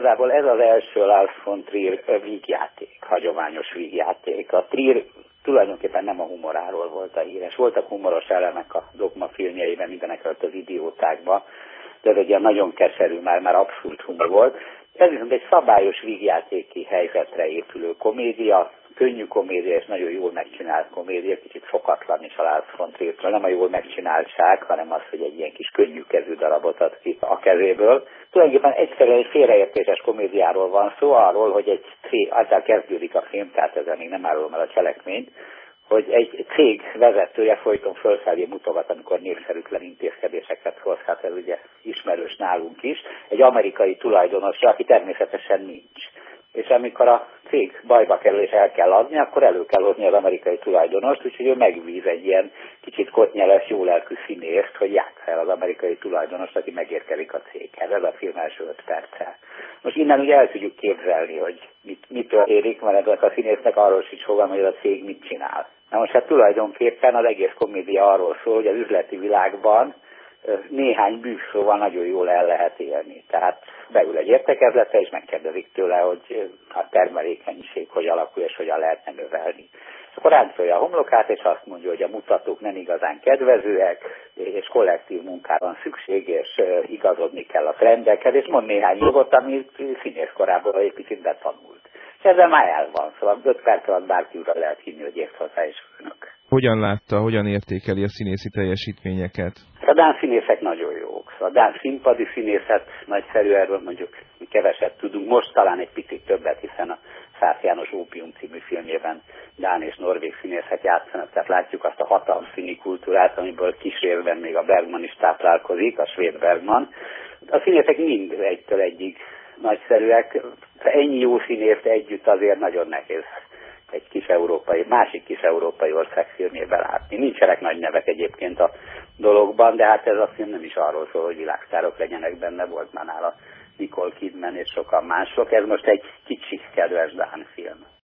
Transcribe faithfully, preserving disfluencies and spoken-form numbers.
igazából ez az első Lars von Trier vígjáték, hagyományos vígjáték. A Trier tulajdonképpen nem a humoráról volt a híres. Voltak humoros elemek a Dogma filmjeiben, mindenekelőtt az Idiótákban, de ez egy ilyen nagyon keserű, már, már abszurd humor volt. Ez viszont egy szabályos vígjátéki helyzetre épülő komédia, könnyű komédia és nagyon jól megcsinált komédia, kicsit szokatlan is a Lars von Triertől. Nem a jól megcsináltság, hanem az, hogy egy ilyen kis könnyű kezű darabot ad ki a kezéből. Tulajdonképpen egyszerűen egy félreértéses komédiáról van szó, arról, hogy egy cég, azzal kezdődik a film, tehát ezzel még nem árulom el a cselekményt, hogy egy cég vezetője folyton felfelé mutogat, amikor népszerűtlen intézkedéseket hoz, hát ez ugye ismerős nálunk is, egy amerikai tulajdonosra, aki természetesen nincs. És amikor a cég bajba kerül és el kell adni, akkor elő kell hozni az amerikai tulajdonost, úgyhogy ő megvíz egy ilyen kicsit kotnyeles, jólelkű színészt, hogy játsza el az amerikai tulajdonost, aki megérkezik a céghez. Ez a film első öt perce. Most innen ugye el tudjuk képzelni, hogy mit, mit történik, mert ezek a színésznek arról sincs fogalma, hogy a cég mit csinál. Na most hát tulajdonképpen az egész komédia arról szól, hogy az üzleti világban néhány bűvszóval nagyon jól el lehet élni. Tehát beül egy értekezletre, és megkérdezik tőle, hogy a termelékenység hogy alakul, és hogyan lehetne növelni. És akkor ráncolja a homlokát, és azt mondja, hogy a mutatók nem igazán kedvezőek, és kollektív munkára van szükség, és igazodni kell a trendekhez, és mond néhány jogot, amit színészkorából egy picit betanult. És ezzel már el van, szóval öt perc alatt bárki ura lehet hinni, hogy ért hozzá is főnök. Hogyan látta, hogyan értékeli a színészi teljesítményeket? A dán színészek nagyon jók. A dán színpadi színészet nagyszerű, erről mondjuk keveset tudunk. Most talán egy picit többet, hiszen a Szász János Ópium című filmjében dán és norvég színészek játszanak, tehát látjuk azt a hatalmas színi kultúrát, amiből kis részben még a Bergman is táplálkozik, a svéd Bergman. A színészek mind egytől egyig nagyszerűek. Ennyi jó színészt együtt azért nagyon nehéz egy kis európai, másik kis európai ország filmjében látni. Nincsenek nagy nevek egyébként a dologban, de hát ez a film nem is arról szól, hogy világsztárok legyenek benne, volt már nála Nicole Kidman és sokan mások. Ez most egy kicsi kedves dán film.